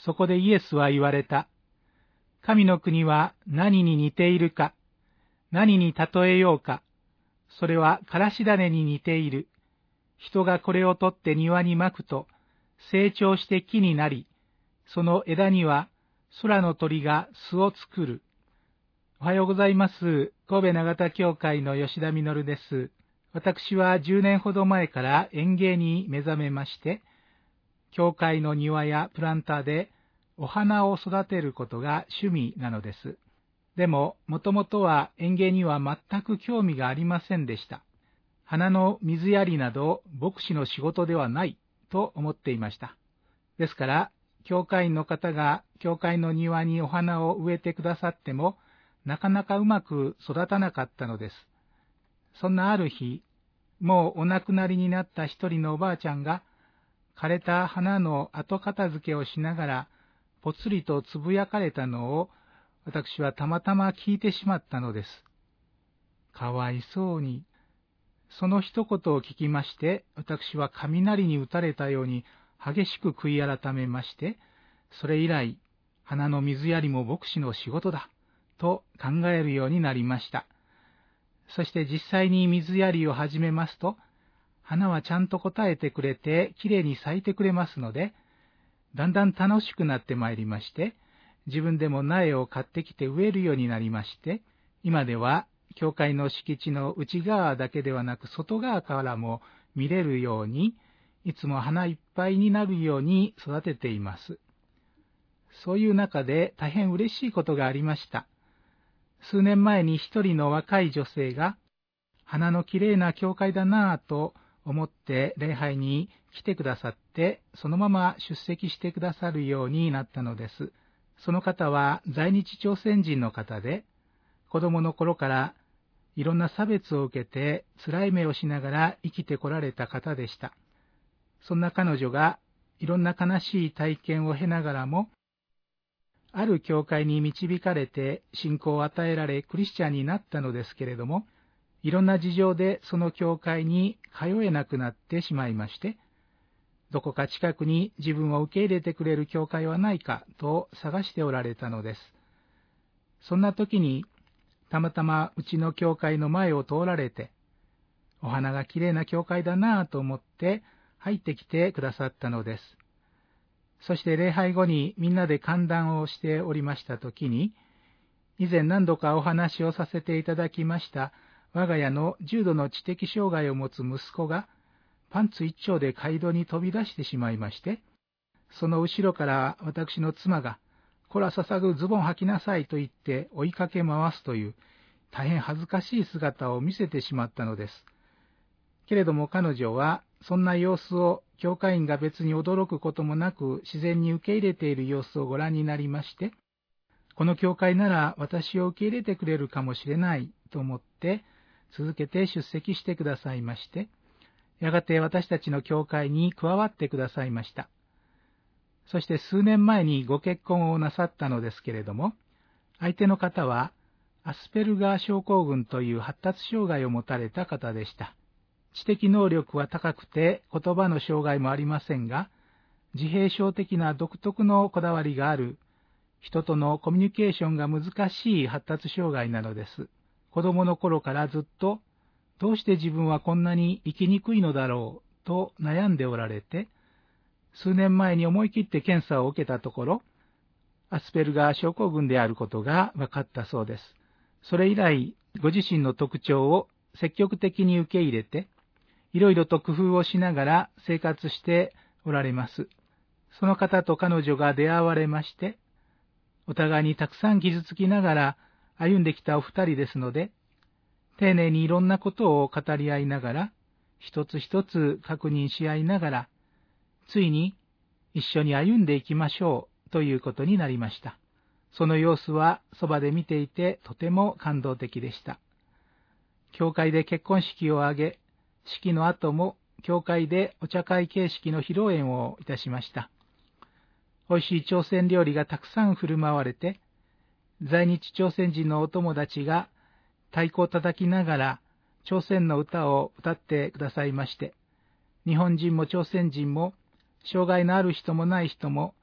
そこでイエスは言われた。神の国は何に似ているか、何に例えようか。それはからし種に似ている。人がこれを取って庭にまくと、成長して木になり、その枝には空の鳥が巣を作る。おはようございます。神戸長田教会の吉田実です。私は10年ほど前から園芸に目覚めまして、教会の庭やプランターでお花を育てることが趣味なのです。でも、もともとは園芸には全く興味がありませんでした。花の水やりなど牧師の仕事ではないと思っていました。ですから、教会員の方が教会の庭にお花を植えてくださっても、なかなかうまく育たなかったのです。そんなある日、もうお亡くなりになった一人のおばあちゃんが、枯れた花の後片付けをしながら、ぽつりとつぶやかれたのを、私はたまたま聞いてしまったのです。かわいそうに。その一言を聞きまして、私は雷に打たれたように激しく悔い改めまして、それ以来、花の水やりも牧師の仕事だ、と考えるようになりました。そして実際に水やりを始めますと、花はちゃんと応えてくれて、きれいに咲いてくれますので、だんだん楽しくなってまいりまして、自分でも苗を買ってきて植えるようになりまして、今では教会の敷地の内側だけではなく外側からも見れるように、いつも花いっぱいになるように育てています。そういう中で大変嬉しいことがありました。数年前に一人の若い女性が、花のきれいな教会だなぁと思って礼拝に来てくださって、そのまま出席してくださるようになったのです。その方は在日朝鮮人の方で、子供の頃からいろんな差別を受けて辛い目をしながら生きてこられた方でした。そんな彼女がいろんな悲しい体験を経ながらも、ある教会に導かれて信仰を与えられクリスチャンになったのですけれども、いろんな事情でその教会に通えなくなってしまいまして、どこか近くに自分を受け入れてくれる教会はないかと探しておられたのです。そんな時に、たまたまうちの教会の前を通られて、お花がきれいな教会だなぁと思って入ってきてくださったのです。そして礼拝後にみんなで歓談をしておりました時に、以前何度かお話をさせていただきました我が家の重度の知的障害を持つ息子がパンツ一丁で街道に飛び出してしまいまして、その後ろから私の妻が、こらささぐズボン履きなさいと言って追いかけ回すという大変恥ずかしい姿を見せてしまったのです。けれども彼女はそんな様子を教会員が別に驚くこともなく自然に受け入れている様子をご覧になりまして、この教会なら私を受け入れてくれるかもしれないと思って続けて出席してくださいまして、やがて私たちの教会に加わってくださいました。そして数年前にご結婚をなさったのですけれども、相手の方はアスペルガー症候群という発達障害を持たれた方でした。知的能力は高くて言葉の障害もありませんが、自閉症的な独特のこだわりがある、人とのコミュニケーションが難しい発達障害なのです。子供の頃からずっと、どうして自分はこんなに生きにくいのだろうと悩んでおられて、数年前に思い切って検査を受けたところ、アスペルガー症候群であることが分かったそうです。それ以来、ご自身の特徴を積極的に受け入れて、いろいろと工夫をしながら生活しておられます。その方と彼女が出会われまして、お互いにたくさん傷つきながら歩んできたお二人ですので、丁寧にいろんなことを語り合いながら、一つ一つ確認し合いながら、ついに一緒に歩んでいきましょうということになりました。その様子はそばで見ていてとても感動的でした。教会で結婚式を挙げ、式の後も教会でお茶会形式の披露宴をいたしました。美味しい朝鮮料理がたくさん振る舞われて、在日朝鮮人のお友達が太鼓を叩きながら朝鮮の歌を歌ってくださいまして、日本人も朝鮮人も障害のある人もない人も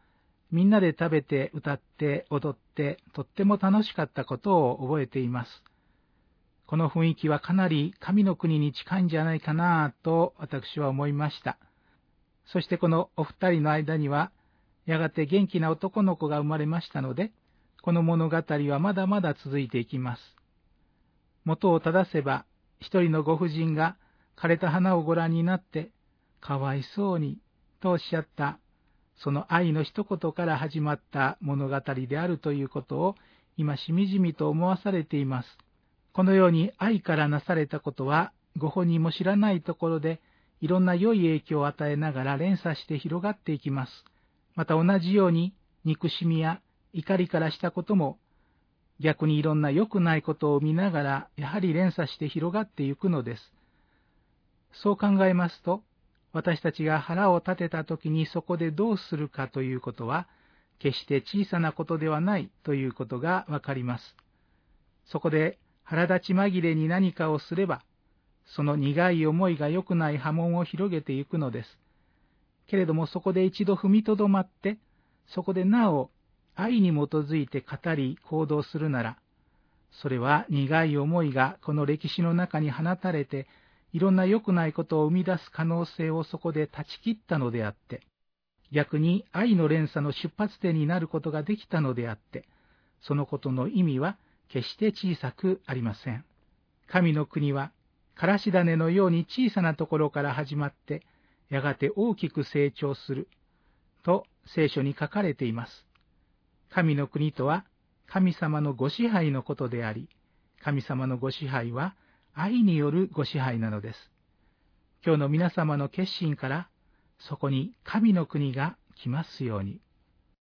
みんなで食べて歌って踊ってとっても楽しかったことを覚えています。この雰囲気はかなり神の国に近いんじゃないかなと私は思いました。そしてこのお二人の間にはやがて元気な男の子が生まれましたので、この物語はまだまだ続いていきます。元を正せば、一人のご婦人が枯れた花をご覧になって、かわいそうにとおっしゃった、その愛の一言から始まった物語であるということを今しみじみと思わされています。このように愛からなされたことは、ご本人も知らないところでいろんな良い影響を与えながら連鎖して広がっていきます。また同じように憎しみや怒りからしたことも逆にいろんな良くないことを見ながらやはり連鎖して広がっていくのです。そう考えますと、私たちが腹を立てた時にそこでどうするかということは決して小さなことではないということがわかります。そこで腹立ち紛れに何かをすれば、その苦い思いが良くない波紋を広げていくのです。けれどもそこで一度踏みとどまって、そこでなお愛に基づいて語り行動するなら、それは苦い思いがこの歴史の中に放たれて、いろんな良くないことを生み出す可能性をそこで断ち切ったのであって、逆に愛の連鎖の出発点になることができたのであって、そのことの意味は決して小さくありません。神の国は、からし種のように小さなところから始まって、やがて大きく成長する、と聖書に書かれています。神の国とは、神様のご支配のことであり、神様のご支配は愛によるご支配なのです。今日の皆様の決心から、そこに神の国が来ますように。